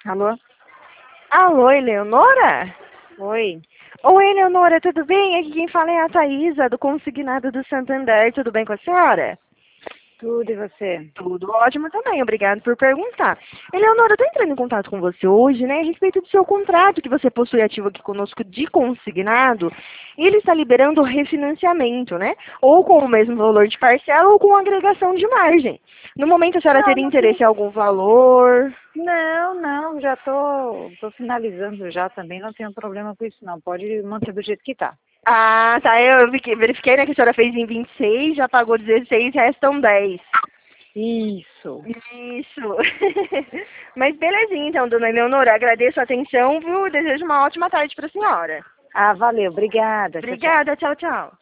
Alô? Alô, Eleonora? Oi. Oi, Eleonora, tudo bem? Aqui quem fala é a Thaísa, do Consignado do Santander. Tudo bem com a senhora? Tudo e você? Tudo ótimo também, obrigado por perguntar. Eleonora, eu estou entrando em contato com você hoje, né, a respeito do seu contrato que você possui ativo aqui conosco de consignado. E ele está liberando o refinanciamento, né? Ou com o mesmo valor de parcela ou com agregação de margem. No momento, a senhora Não, teria não tem. interesse em algum valor? Não, já tô finalizando já também, não tenho problema com isso não. Pode manter do jeito que tá. Ah, tá. Eu verifiquei, né, que a senhora fez em 26, já pagou 16, restam 10. Isso. Isso. Mas belezinha, então, dona Eleonora. Agradeço a atenção, viu? Desejo uma ótima tarde para a senhora. Ah, valeu, obrigada. Tchau, tchau. Obrigada. Tchau, tchau.